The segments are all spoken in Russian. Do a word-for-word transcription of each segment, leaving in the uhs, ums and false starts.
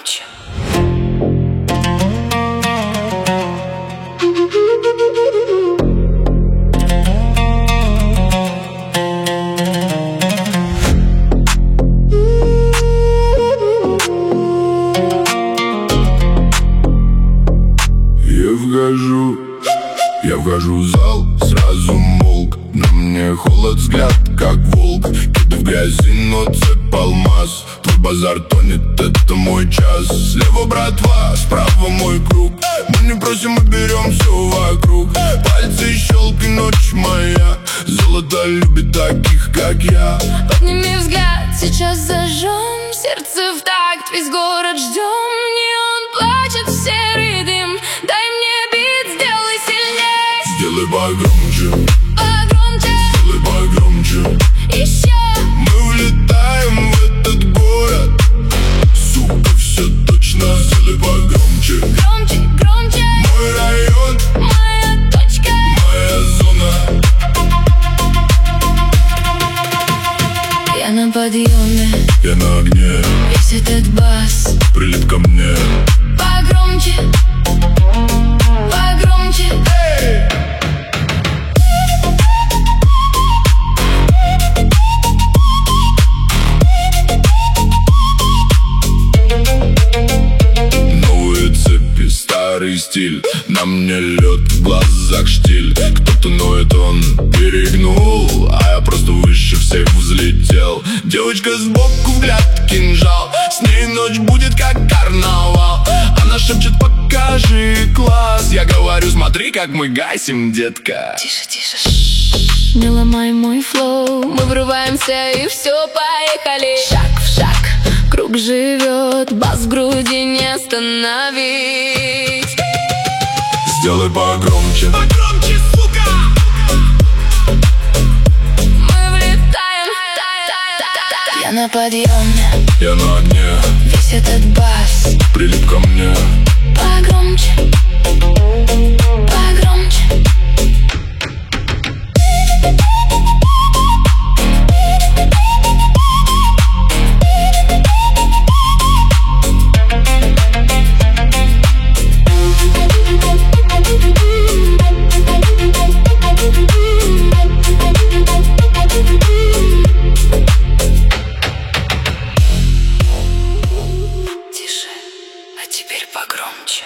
погромче. Я вхожу, я вхожу в зал, сразу молк. На мне холод, взгляд как волк. Киды в грязи, но цепь алмаз. Твой базар тонет, это мой час. Слева братва, справа мой круг. Мы не просим, мы берем все вокруг. Пальцы щелки, ночь моя. Золото любит таких, как я. Подними взгляд, сейчас зажжем. Сердце в такт, весь город ждем. Неон плачет в серый дым. Дай мне бит, сделай сильней. Сделай погромче, погромче, сделай погромче. Еще. Мы улетаем в этот город. Сука, все точно, сделай погромче. Громче, громче. Мой район, моя точка, моя зона. я на подъеме, Я на огне, весь этот бас. прилип ко мне. Погромче, погромче. Эй! Новые цепи, старый стиль. На мне лед, в глазах штиль. Кто-то ноет, он перегнул, а я просто выше всех взлетел. Девочка сбоку, взгляд кинжал. С ней ночь будет как карнавал. Она шепчет, покажи класс. Я говорю, смотри, как мы гасим, детка. Тише, тише, не ломай мой флоу. Мы врываемся и все, поехали. Шаг в шаг, круг живет. Бас в груди не остановить. Сделай погромче, погромче, сука. Мы влетаем, я на подъеме, Я на огне, весь этот бас. прилип ко мне. Погромче, погромче. Тише, а теперь погромче.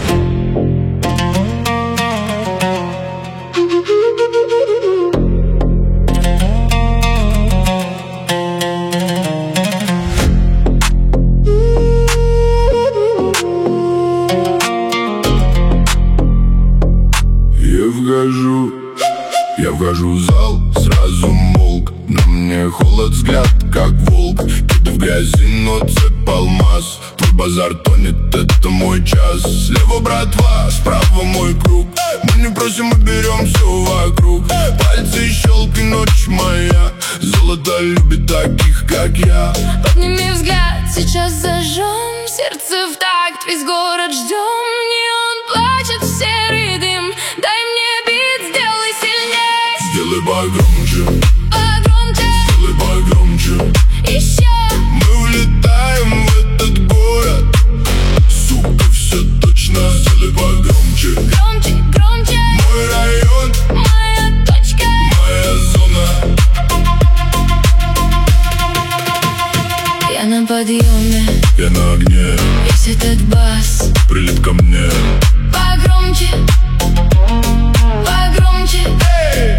Я вхожу, я вхожу в зал, сразу молк. На мне холод, взгляд как волк. Киды в грязи, но цепь алмаз. Твой базар тонет, это мой час. Слева братва, справа мой круг. Мы не просим, мы берем все вокруг. Пальцы щелки, ночь моя. Золото любит таких, как я. Подними взгляд, сейчас зажжем. Сердце в такт, весь город ждем. Неон плачет в серый дым. Дай мне бит, сделай сильней. Сделай погромче, Погромче, сделай погромче. еще. Мы улетаем в этот город. Сука, все точно, сделай погромче. Громче, громче. Мой район, моя точка, моя зона. я на подъеме, Я на огне, весь этот бас. прилип ко мне. Погромче, погромче. Эй!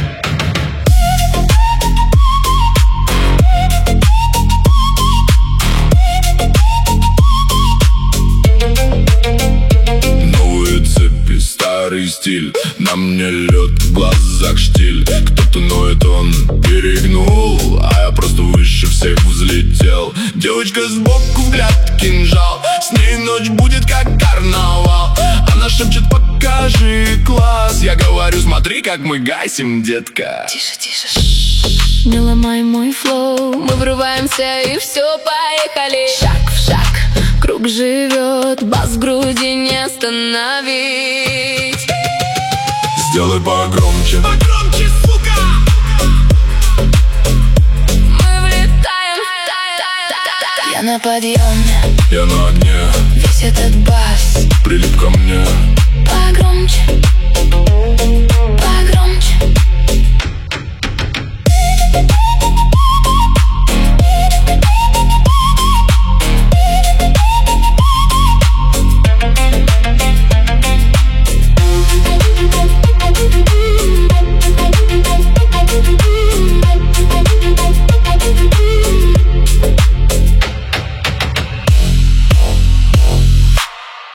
Новые цепи, старый стиль. На мне лед, в глазах штиль. Кто-то ноет, он перегнул, а я просто выше всех взлетел. Девочка сбоку, взгляд кинжал. С ней ночь будет как карнавал. Она шепчет, покажи класс. Я говорю, смотри, как мы гасим, детка. Тише, тише, не ломай мой флоу. Мы врываемся и все, поехали. Шаг в шаг, круг живет. Бас в груди не остановить. Сделай погромче, погромче, сука. Мы влетаем, я на подъеме, я на огне. весь этот бас прилип ко мне.